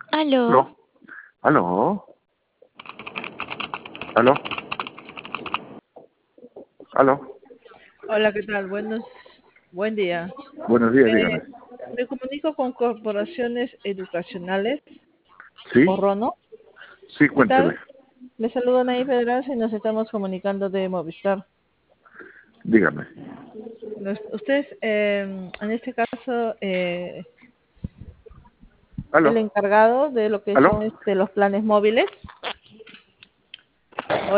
Aló. ¿Aló? ¿Aló? ¿Aló? ¿Aló? Hola, ¿qué tal? Buen día. Buenos días, Me, dígame. me comunico con Corporaciones Educacionales, ¿Sí? Corrono. Sí, ¿Qué cuénteme. tal? Le saludo Nay Pedraza y nos estamos comunicando de Movistar. Dígame. Usted, en este caso, el ¿Aló? encargado de lo que son ¿Aló? los planes móviles.